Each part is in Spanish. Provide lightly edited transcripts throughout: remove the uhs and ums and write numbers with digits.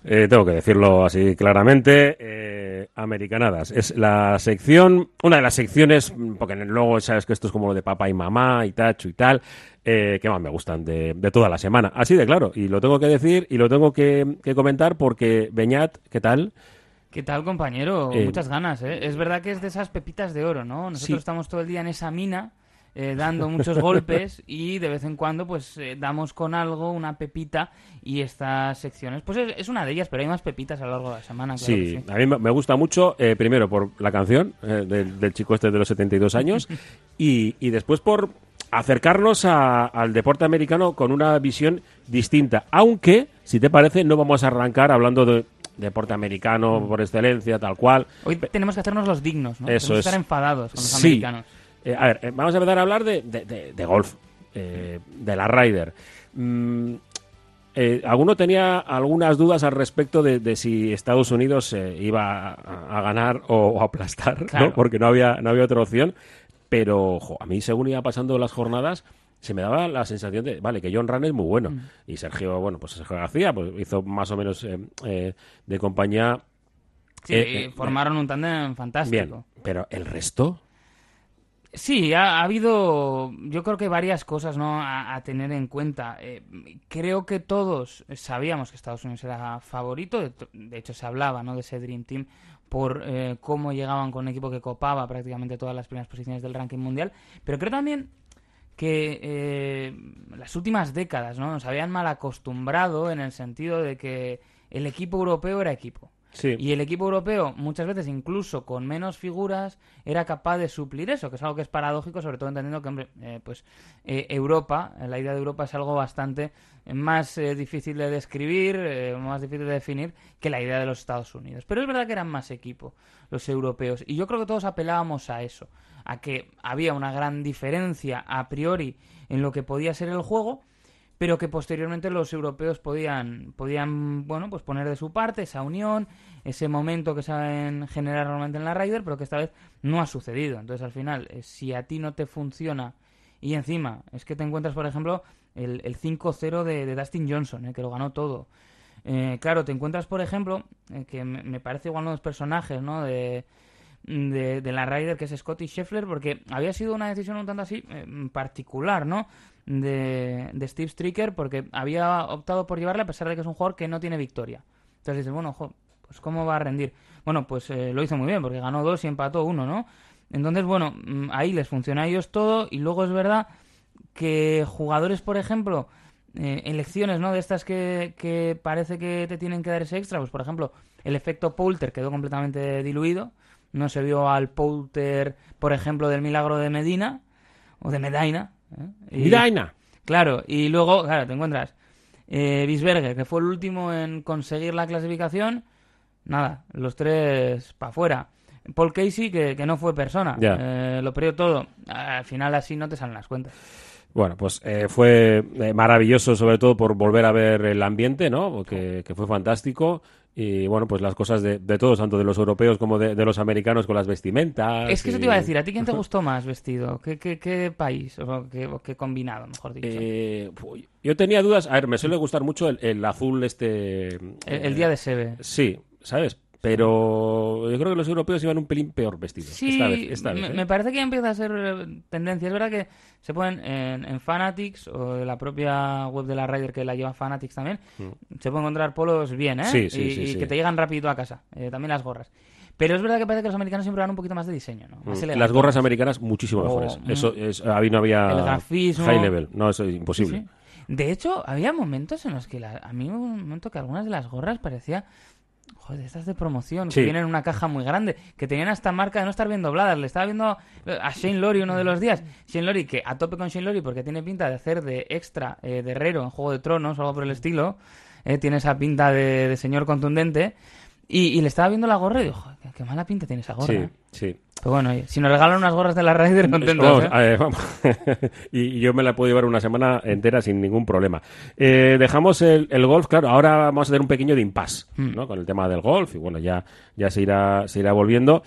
tengo que decirlo así claramente, americanadas. Es la sección, una de las secciones, porque luego sabes que esto es como lo de papá y mamá y tacho y tal, que más me gustan de toda la semana. Así de claro, y lo tengo que decir y lo tengo que comentar porque, Beñat, ¿qué tal? ¿Qué tal, compañero? Muchas ganas, ¿eh? Es verdad que es de esas pepitas de oro, ¿no? Nosotros Sí. estamos todo el día en esa mina dando muchos golpes y de vez en cuando pues damos con algo, una pepita, y estas secciones pues es una de ellas, pero hay más pepitas a lo largo de la semana, claro que Sí, sí. a mí me gusta mucho, primero por la canción del chico este de los 72 años y después por acercarnos al deporte americano con una visión distinta, aunque, si te parece, no vamos a arrancar hablando de deporte americano por excelencia, tal cual. Hoy tenemos que hacernos los dignos, ¿no? Eso Tenemos que es. estar enfadados con los Sí. americanos. A ver, vamos a empezar a hablar de golf, de la Ryder. Alguno tenía algunas dudas al respecto de si Estados Unidos iba a ganar o a aplastar, Claro. ¿no? Porque no había otra opción. Pero a mí, según iba pasando las jornadas, se me daba la sensación de, vale, que John Ram es muy bueno. Y Sergio, bueno, pues Sergio García pues hizo más o menos de compañía. Sí, formaron un tándem fantástico. Bien, pero el resto... Sí, ha habido, yo creo que varias cosas, ¿no?, a tener en cuenta. Creo que todos sabíamos que Estados Unidos era favorito, de hecho se hablaba, ¿no?, de ese Dream Team por cómo llegaban con un equipo que copaba prácticamente todas las primeras posiciones del ranking mundial, pero creo también que las últimas décadas, ¿no?, nos habían mal acostumbrado en el sentido de que el equipo europeo era equipo. Sí. Y el equipo europeo, muchas veces, incluso con menos figuras, era capaz de suplir eso, que es algo que es paradójico, sobre todo entendiendo que, hombre, Europa, la idea de Europa es algo bastante más difícil de describir, más difícil de definir que la idea de los Estados Unidos. Pero es verdad que eran más equipo los europeos, y yo creo que todos apelábamos a eso, a que había una gran diferencia a priori en lo que podía ser el juego, pero que posteriormente los europeos podían bueno, pues poner de su parte esa unión, ese momento que saben generar normalmente en la Ryder, pero que esta vez no ha sucedido. Entonces, al final, si a ti no te funciona, y encima es que te encuentras, por ejemplo, el 5-0 de Dustin Johnson, que lo ganó todo. Claro, te encuentras, por ejemplo, que me parece igual uno de los personajes, ¿no?, de la Ryder, que es Scottie Scheffler, porque había sido una decisión un tanto así particular, ¿no?, de Steve Stricker, porque había optado por llevarle a pesar de que es un jugador que no tiene victoria. Entonces dices, bueno, pues ¿cómo va a rendir? Bueno, pues lo hizo muy bien, porque ganó 2 y empató 1, ¿no? Entonces, bueno, ahí les funciona a ellos todo, y luego es verdad que jugadores, por ejemplo, elecciones, ¿no?, de estas que parece que te tienen que dar ese extra, pues por ejemplo, el efecto Poulter quedó completamente diluido, no se vio al Poulter, por ejemplo, del Milagro de Medina, o de Medina, ¡Medina! Claro, y luego, claro, te encuentras Bisberger, que fue el último en conseguir la clasificación, nada, los tres para afuera. Paul Casey, que no fue persona, lo perdió todo. Al final así no te salen las cuentas. Bueno, pues fue maravilloso, sobre todo por volver a ver el ambiente, ¿no? Que fue fantástico. Y bueno, pues las cosas de todos, tanto de los europeos como de los americanos, con las vestimentas. Es que eso te iba a decir, ¿a ti quién te gustó más vestido? ¿Qué país? ¿O qué combinado, mejor dicho? Yo tenía dudas. A ver, me suele gustar mucho el azul El día de Seve. Sí, ¿sabes? Pero yo creo que los europeos iban un pelín peor vestidos. Sí, esta vez, me parece que ya empieza a ser tendencia. Es verdad que se ponen en Fanatics, o de la propia web de la Ryder, que la lleva Fanatics también, se pueden encontrar polos bien, ¿eh? Sí, que te llegan rapidito a casa. También las gorras. Pero es verdad que parece que los americanos siempre van un poquito más de diseño, ¿no? Más las gorras americanas muchísimo mejores. Eso no había el grafismo, high level. No, eso es imposible. Sí. De hecho, había momentos en los que a mí hubo un momento que algunas de las gorras parecía... Joder, estas de promoción, que vienen en una caja muy grande, que tenían hasta marca de no estar bien dobladas. Le estaba viendo a Shane Lowry uno de los días. Shane Lowry, que a tope con Shane Lowry, porque tiene pinta de hacer de extra de herrero en Juego de Tronos o algo por el estilo. Tiene esa pinta de señor contundente. Y le estaba viendo la gorra y digo, joder, qué mala pinta tiene esa gorra. Sí, ¿eh? sí. Pero bueno, oye, si nos regalan unas gorras de la Raider, contentos. Vamos. Y yo me la puedo llevar una semana entera sin ningún problema. Dejamos el golf, claro, ahora vamos a tener un pequeño de impasse, ¿no? Con el tema del golf, y bueno, ya se irá volviendo,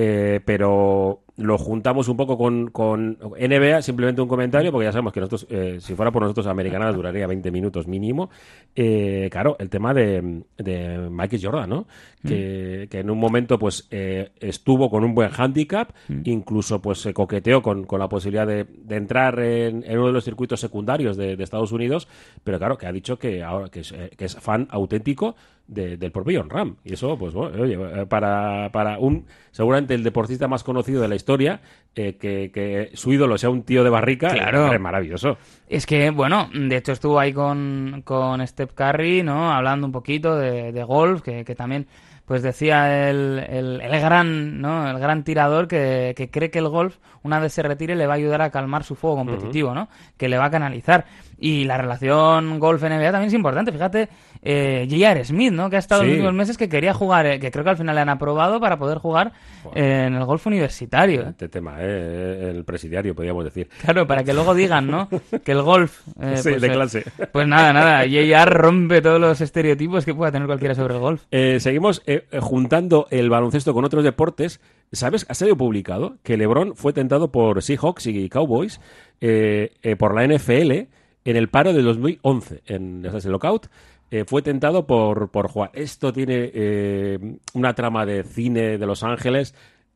pero lo juntamos un poco con NBA, simplemente un comentario, porque ya sabemos que nosotros, si fuera por nosotros, Americanadas duraría 20 minutos mínimo. Claro, el tema de Michael Jordan, ¿no? Que en un momento pues estuvo con un buen handicap, incluso pues se coqueteó con la posibilidad de entrar en uno de los circuitos secundarios de Estados Unidos, pero claro, que ha dicho que ahora que es fan auténtico del propio Jon Rahm. Y eso, pues bueno, oye, para un seguramente el deportista más conocido de la historia, que su ídolo sea un tío de barrica, claro. Es maravilloso. Es que, bueno, de hecho estuvo ahí con Steph Curry, ¿no? Hablando un poquito de golf, que también pues decía el gran tirador que cree que el golf, una vez se retire, le va a ayudar a calmar su fuego competitivo, ¿no? Que le va a canalizar. Y la relación golf-NBA también es importante. Fíjate, J.R. Smith, ¿no? Que ha estado los últimos meses que quería jugar, que creo que al final le han aprobado para poder jugar en el golf universitario. Este tema, el presidiario, podríamos decir. Claro, para que luego digan, ¿no? Que el golf... sí, pues, de clase. Pues nada, J.R. rompe todos los estereotipos que pueda tener cualquiera sobre el golf. Seguimos juntando el baloncesto con otros deportes. ¿Sabes? Ha sido publicado que LeBron fue tentado por Seahawks y Cowboys por la NFL en el paro de 2011, en el lockout. Fue tentado por jugar. Esto tiene una trama de cine de Los Ángeles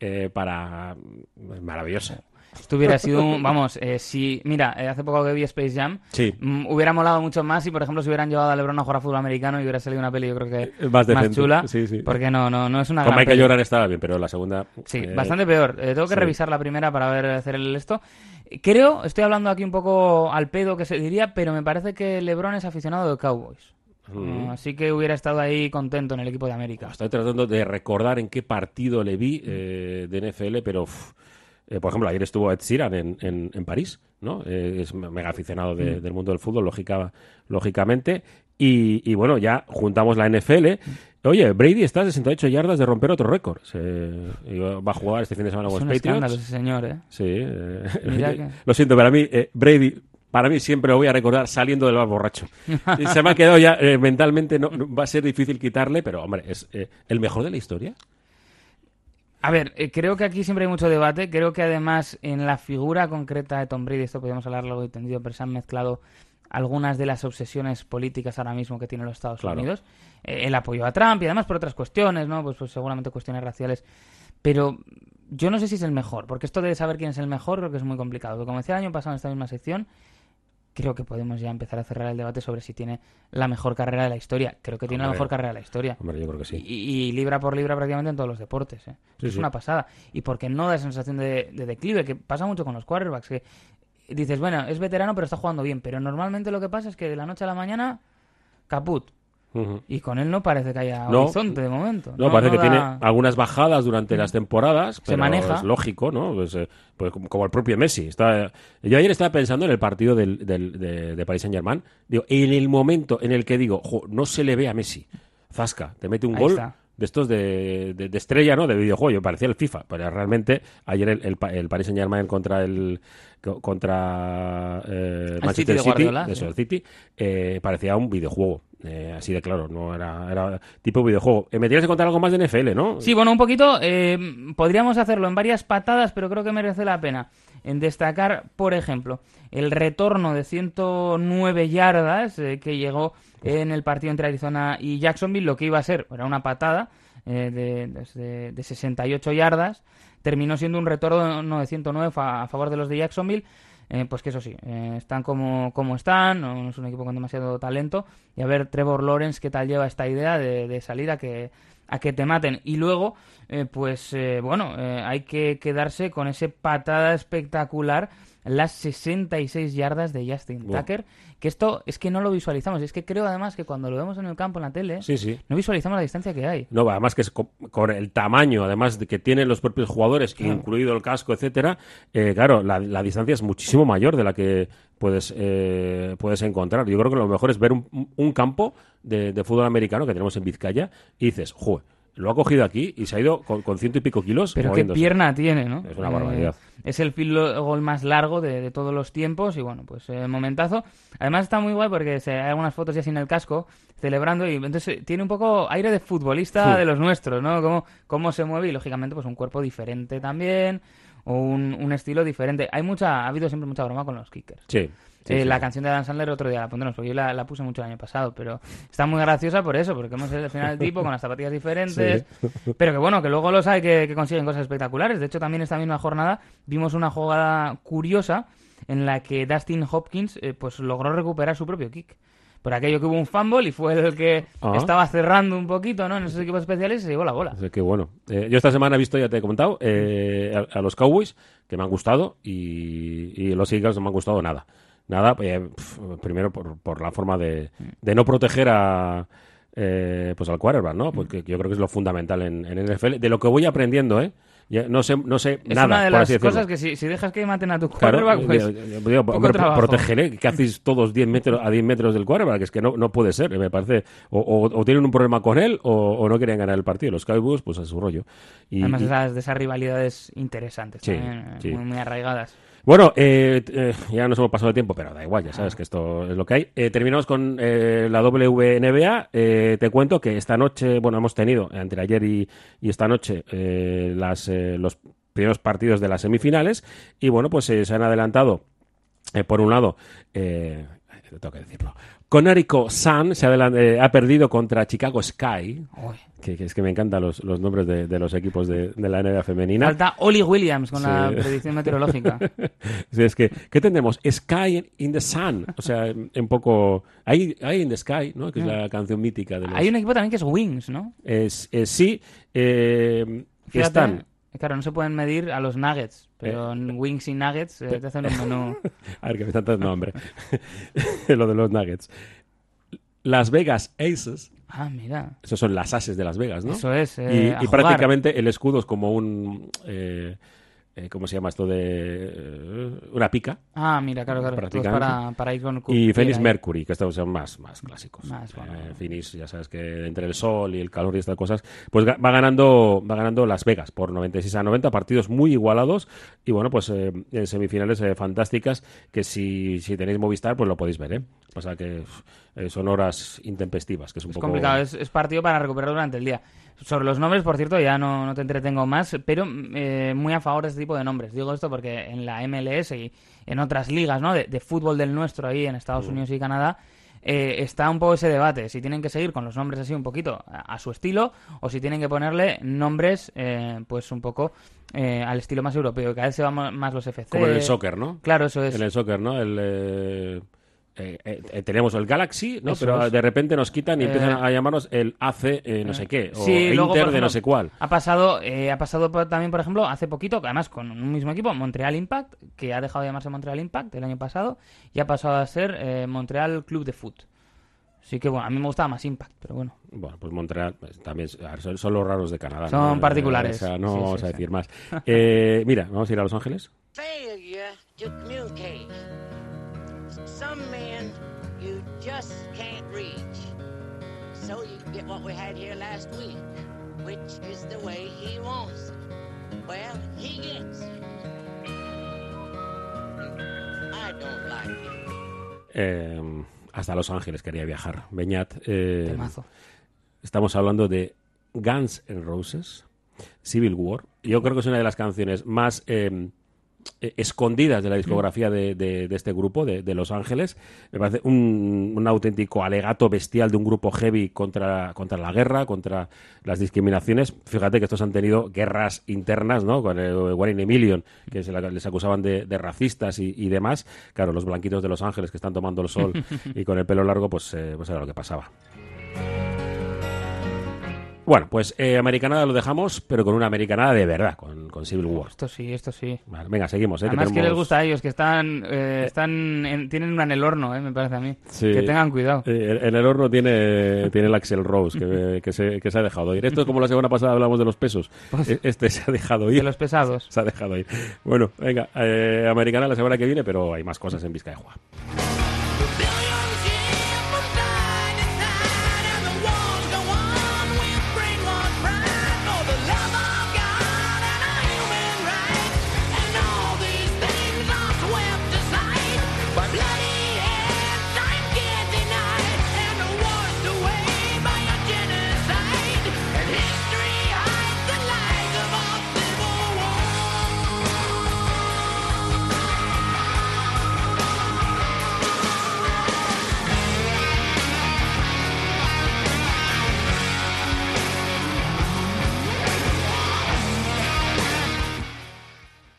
maravillosa. Esto hubiera sido hace poco que vi Space Jam, hubiera molado mucho más si, por ejemplo, se hubieran llevado a LeBron a jugar a fútbol americano y hubiera salido una peli, yo creo que más chula, porque no es una con gran Michael peli. Jordan estaba bien, pero la segunda... Sí, bastante peor. Tengo que revisar la primera para hacer esto. Creo, estoy hablando aquí un poco al pedo que se diría, pero me parece que LeBron es aficionado de Cowboys. Así que hubiera estado ahí contento en el equipo de América. Estoy tratando de recordar en qué partido le vi de NFL, pero... por ejemplo, ayer estuvo Ed Sheeran en París, ¿no? Es mega aficionado del mundo del fútbol, lógicamente. Y bueno, ya juntamos la NFL. Oye, Brady está a 68 yardas de romper otro récord. Va a jugar este fin de semana con los Patriots. Es un escándalo ese señor, ¿eh? Sí. Mira que... Lo siento, para mí, Brady... Para mí siempre lo voy a recordar saliendo del bar borracho. Se me ha quedado ya mentalmente, no, va a ser difícil quitarle, pero hombre, ¿es el mejor de la historia? A ver, creo que aquí siempre hay mucho debate. Creo que además en la figura concreta de Tom Brady, esto podríamos hablar largo y tendido, pero se han mezclado algunas de las obsesiones políticas ahora mismo que tienen los Estados Unidos. El apoyo a Trump y además por otras cuestiones, ¿no? Pues seguramente cuestiones raciales. Pero yo no sé si es el mejor, porque esto de saber quién es el mejor creo que es muy complicado. Porque como decía el año pasado en esta misma sección, creo que podemos ya empezar a cerrar el debate sobre si tiene la mejor carrera de la historia. Creo que tiene la mejor carrera de la historia. Hombre, yo creo que sí. Y libra por libra prácticamente en todos los deportes. Es una pasada. Y porque no da esa sensación de declive, que pasa mucho con los quarterbacks, que dices, bueno, es veterano pero está jugando bien. Pero normalmente lo que pasa es que de la noche a la mañana, caput. Y con él no parece que haya horizonte de momento. No, parece que tiene algunas bajadas durante las temporadas, pero se maneja. Es lógico, ¿no? Pues como el propio Messi. Yo ayer estaba pensando en el partido de Paris Saint-Germain. Digo, en el momento en el que digo, no se le ve a Messi, zasca, te mete un gol de estos de estrella, ¿no? De videojuego. Parecía el FIFA, pero realmente ayer el Paris Saint-Germain contra Manchester City, el City, parecía un videojuego. Así de claro, no era tipo videojuego. Me tienes que contar algo más de NFL, ¿no? Sí, bueno, un poquito. Podríamos hacerlo en varias patadas, pero creo que merece la pena en destacar, por ejemplo, el retorno de 109 yardas que llegó en el partido entre Arizona y Jacksonville. Lo que iba a ser era una patada de 68 yardas. Terminó siendo un retorno de 109 a favor de los de Jacksonville. Pues que eso sí, están como están, no es un equipo con demasiado talento. Y a ver, Trevor Lawrence, qué tal lleva esta idea de salir a que te maten. Y luego, hay que quedarse con ese patada espectacular, las 66 yardas de Justin Tucker, que esto es que no lo visualizamos. Es que creo además que cuando lo vemos en el campo, en la tele, no visualizamos la distancia que hay. No, además que es con el tamaño, además de que tienen los propios jugadores, incluido el casco, etcétera, claro, la distancia es muchísimo mayor de la que puedes encontrar. Yo creo que lo mejor es ver un campo de fútbol americano que tenemos en Vizcaya y dices, lo ha cogido aquí y se ha ido con 100 y pico kilos. Pero moviéndose. qué pierna tiene, ¿no? Es una barbaridad. Es el field goal más largo de todos los tiempos y bueno, pues momentazo. Además está muy guay porque hay algunas fotos ya sin el casco celebrando y entonces tiene un poco aire de futbolista de los nuestros, ¿no? Cómo se mueve y lógicamente pues un cuerpo diferente también o un estilo diferente. Ha habido siempre mucha broma con los kickers. Sí. La canción de Adam Sandler otro día la pondremos, porque yo la puse mucho el año pasado, pero está muy graciosa por eso, porque hemos al final el tipo con las zapatillas diferentes, pero que bueno, que luego los hay que consiguen cosas espectaculares. De hecho, también esta misma jornada vimos una jugada curiosa en la que Dustin Hopkins pues logró recuperar su propio kick. Por aquello que hubo un fumble y fue el que estaba cerrando un poquito, ¿no? En esos equipos especiales y se llevó la bola. Qué bueno. Yo esta semana he visto, ya te he comentado, a los Cowboys, que me han gustado, y los Eagles no me han gustado nada. Primero por la forma de no proteger pues al quarterback, ¿no? Porque yo creo que es lo fundamental en NFL. De lo que voy aprendiendo, ya no sé es nada. Una de por las así cosas que si dejas que maten a tu quarterback, protegeré. ¿Qué hacéis todos 10 metros del quarterback? Que es que no puede ser, me parece. O tienen un problema con él o no querían ganar el partido. Los Cowboys, pues a su rollo. Además, esas rivalidades interesantes, también, muy arraigadas. Bueno, ya nos hemos pasado de tiempo, pero da igual, ya sabes que esto es lo que hay. Terminamos con la WNBA. Te cuento que esta noche, hemos tenido entre ayer y esta noche los primeros partidos de las semifinales y pues se han adelantado, por un lado, tengo que decirlo, Connecticut Sun ha perdido contra Chicago Sky. Que es que me encantan los nombres de los equipos de la NBA femenina. Falta Ollie Williams con la predicción meteorológica. Sí, es que, ¿qué tenemos? Sky in the Sun. O sea, un poco... Hay in the Sky, ¿no? Que es la canción mítica de los... Hay un equipo también que es Wings, ¿no? Sí. Fíjate, están... Claro, no se pueden medir a los Nuggets, pero en Wings y Nuggets te hacen un menú... A ver, que me están dando hambre. Lo de los Nuggets. Las Vegas Aces. Ah, mira. Esos son las ases de Las Vegas, ¿no? Eso es. Y prácticamente el escudo es como un... ¿cómo se llama esto? Una pica. Ah, mira, claro. Para ir con... Y Phoenix Mercury, que estos son más clásicos. Bueno. Phoenix, ya sabes que entre el sol y el calor y estas cosas, pues va ganando Las Vegas por 96-90, partidos muy igualados y pues en semifinales fantásticas que si tenéis Movistar pues lo podéis ver, Pasa que son horas intempestivas, que es un poco complicado, es partido para recuperar durante el día. Sobre los nombres, por cierto, ya no te entretengo más, pero muy a favor de este tipo de nombres. Digo esto porque en la MLS y en otras ligas, ¿no? de fútbol del nuestro ahí en Estados Unidos y Canadá, está un poco ese debate, si tienen que seguir con los nombres así un poquito a su estilo o si tienen que ponerle nombres pues un poco al estilo más europeo. Cada vez se van más los FC. Como en el soccer, ¿no? Claro, eso es. En el soccer, ¿no? Tenemos el Galaxy, ¿no? Eso pero de repente nos quitan y empiezan a llamarnos el AC no sé qué, o Inter luego, ejemplo, de no sé cuál. Ha pasado también, por ejemplo, hace poquito, además con un mismo equipo, Montreal Impact, que ha dejado de llamarse Montreal Impact el año pasado y ha pasado a ser Montreal Club de Foot. Así que a mí me gustaba más Impact, pero bueno. Bueno, pues Montreal también son los raros de Canadá. Son particulares. O sea, no vamos a decir más. Mira, vamos a ir a Los Ángeles. Failure to communicate. Some men you just can't reach. So you get what we had here last week, which is the way he wants it. Well, he gets it. I don't like it. Hasta Los Ángeles quería viajar. Beñat. Temazo. Estamos hablando de Guns N' Roses, Civil War. Yo creo que es una de las canciones más escondidas de la discografía de este grupo, de Los Ángeles. Me parece un auténtico alegato bestial de un grupo heavy contra la guerra, contra las discriminaciones. Fíjate que estos han tenido guerras internas, ¿no? Con el One in a Million, que les acusaban de racistas y demás. Claro, los blanquitos de Los Ángeles que están tomando el sol y con el pelo largo, pues era lo que pasaba. Bueno, pues americanada lo dejamos, pero con una americanada de verdad, con Civil War. Esto sí. Vale, venga, seguimos. Además que les gusta a ellos, que tienen una en el horno, me parece a mí. Sí. Que tengan cuidado. En el horno tiene el Axl Rose, que se ha dejado ir. Esto es como la semana pasada hablamos de los pesos. Pues, este se ha dejado ir. De los pesados. Se ha dejado ir. Bueno, venga, americana la semana que viene, pero hay más cosas en Vizca de Juá.